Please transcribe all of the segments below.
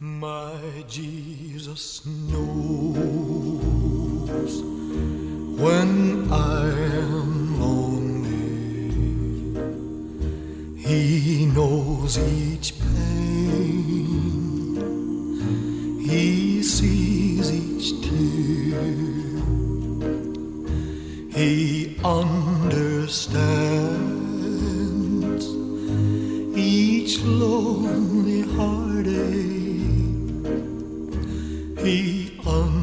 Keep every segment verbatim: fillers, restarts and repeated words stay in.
My Jesus knows when I am lonely. He knows each pain. He sees each tear. He understands each lonely heartache. He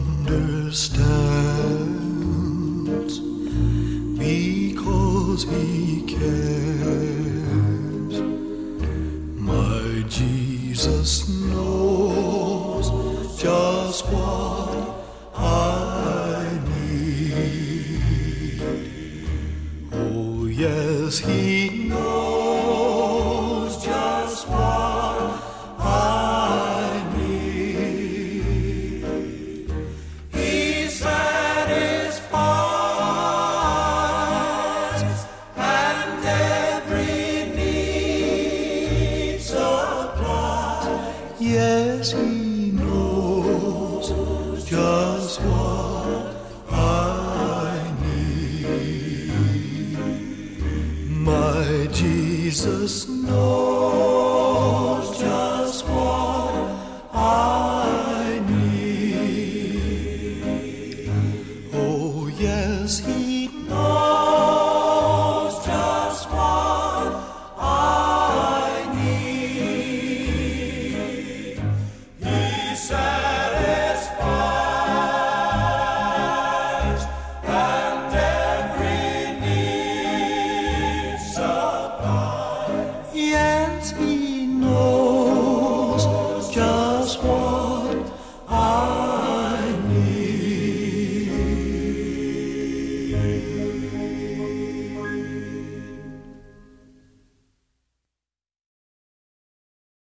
understands because he cares. My Jesus knows just what I need. Oh, yes, he knows just what I need. He satisfies and every need supplies. Yes, he knows just what I need. My Jesus knows just what I need. Oh, yes, he knows just what I need. He satisfies and every need supplies. Yes, he knows just what I need.